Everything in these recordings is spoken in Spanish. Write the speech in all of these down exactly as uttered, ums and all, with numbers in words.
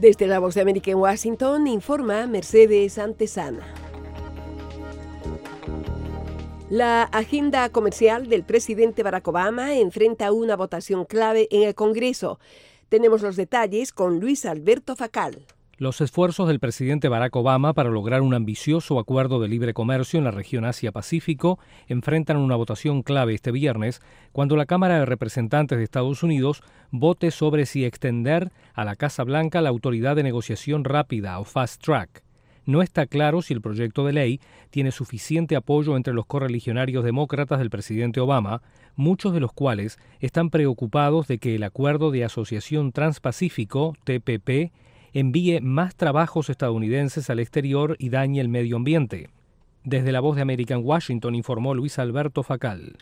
Desde la Voz de América en Washington, informa Mercedes Antesana. La agenda comercial del presidente Barack Obama enfrenta una votación clave en el Congreso. Tenemos los detalles con Luis Alberto Facal. Los esfuerzos del presidente Barack Obama para lograr un ambicioso acuerdo de libre comercio en la región Asia-Pacífico enfrentan una votación clave este viernes, cuando la Cámara de Representantes de Estados Unidos vote sobre si extender a la Casa Blanca la autoridad de negociación rápida o Fast Track. No está claro si el proyecto de ley tiene suficiente apoyo entre los correligionarios demócratas del presidente Obama, muchos de los cuales están preocupados de que el Acuerdo de Asociación Transpacífico, T P P, envíe más trabajos estadounidenses al exterior y dañe el medio ambiente. Desde la Voz de América en Washington informó Luis Alberto Facal.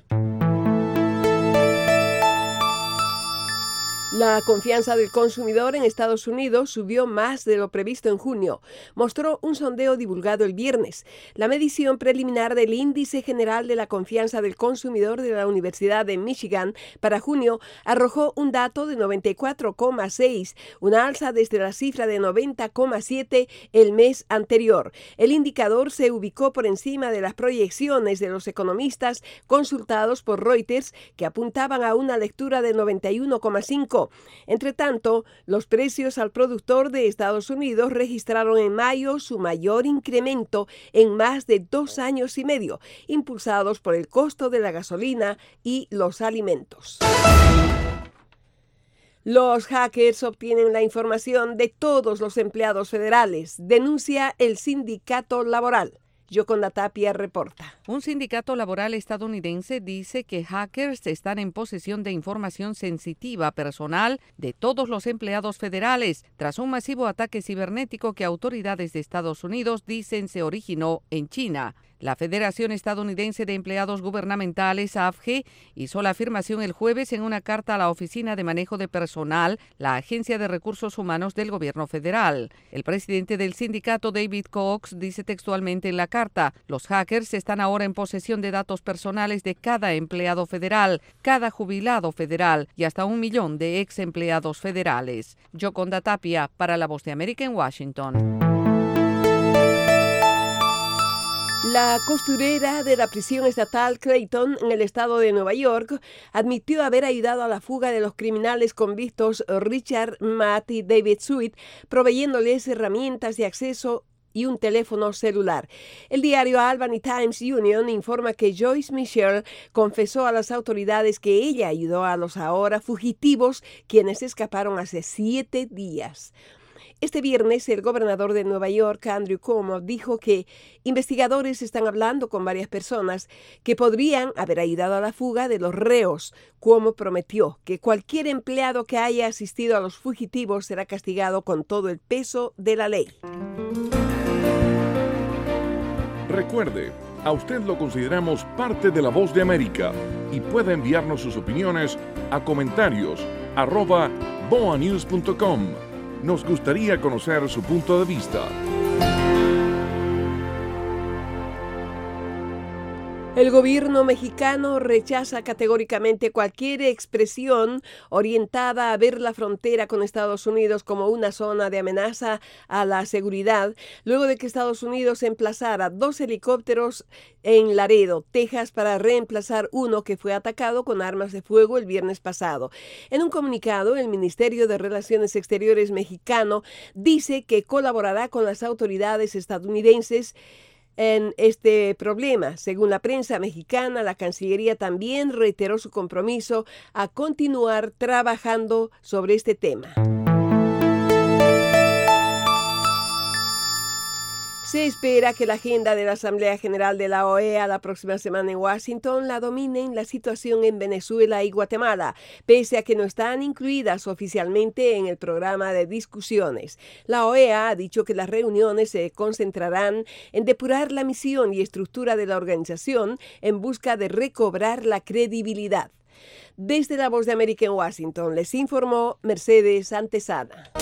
La confianza del consumidor en Estados Unidos subió más de lo previsto en junio, mostró un sondeo divulgado el viernes. La medición preliminar del Índice General de la Confianza del Consumidor de la Universidad de Michigan para junio arrojó un dato de noventa y cuatro coma seis, una alza desde la cifra de noventa coma siete el mes anterior. El indicador se ubicó por encima de las proyecciones de los economistas consultados por Reuters, que apuntaban a una lectura de noventa y uno coma cinco. Entre tanto, los precios al productor de Estados Unidos registraron en mayo su mayor incremento en más de dos años y medio, impulsados por el costo de la gasolina y los alimentos. Los hackers obtienen la información de todos los empleados federales, denuncia el sindicato laboral. Yoconda Tapia reporta. Un sindicato laboral estadounidense dice que hackers están en posesión de información sensitiva personal de todos los empleados federales tras un masivo ataque cibernético que autoridades de Estados Unidos dicen se originó en China. La Federación Estadounidense de Empleados Gubernamentales, A F G, hizo la afirmación el jueves en una carta a la Oficina de Manejo de Personal, la Agencia de Recursos Humanos del Gobierno Federal. El presidente del sindicato, David Cox, dice textualmente en la carta: los hackers están ahora en posesión de datos personales de cada empleado federal, cada jubilado federal y hasta un millón de ex empleados federales. Yoconda Tapia, para La Voz de América en Washington. La costurera de la prisión estatal Clayton en el estado de Nueva York admitió haber ayudado a la fuga de los criminales convictos Richard Matt y David Sweet, proveyéndoles herramientas de acceso y un teléfono celular. El diario Albany Times Union informa que Joyce Mitchell confesó a las autoridades que ella ayudó a los ahora fugitivos, quienes escaparon hace siete días. Este viernes, el gobernador de Nueva York, Andrew Cuomo, dijo que investigadores están hablando con varias personas que podrían haber ayudado a la fuga de los reos. Cuomo prometió que cualquier empleado que haya asistido a los fugitivos será castigado con todo el peso de la ley. Recuerde, a usted lo consideramos parte de La Voz de América y puede enviarnos sus opiniones a comentarios arroba boa news punto com. Nos gustaría conocer su punto de vista. El gobierno mexicano rechaza categóricamente cualquier expresión orientada a ver la frontera con Estados Unidos como una zona de amenaza a la seguridad, luego de que Estados Unidos emplazara dos helicópteros en Laredo, Texas, para reemplazar uno que fue atacado con armas de fuego el viernes pasado. En un comunicado, el Ministerio de Relaciones Exteriores mexicano dice que colaborará con las autoridades estadounidenses en este problema. Según la prensa mexicana, la Cancillería también reiteró su compromiso a continuar trabajando sobre este tema. Se espera que la agenda de la Asamblea General de la O E A la próxima semana en Washington la dominen la situación en Venezuela y Guatemala, pese a que no están incluidas oficialmente en el programa de discusiones. La O E A ha dicho que las reuniones se concentrarán en depurar la misión y estructura de la organización en busca de recobrar la credibilidad. Desde la Voz de América en Washington les informó Mercedes Antesana.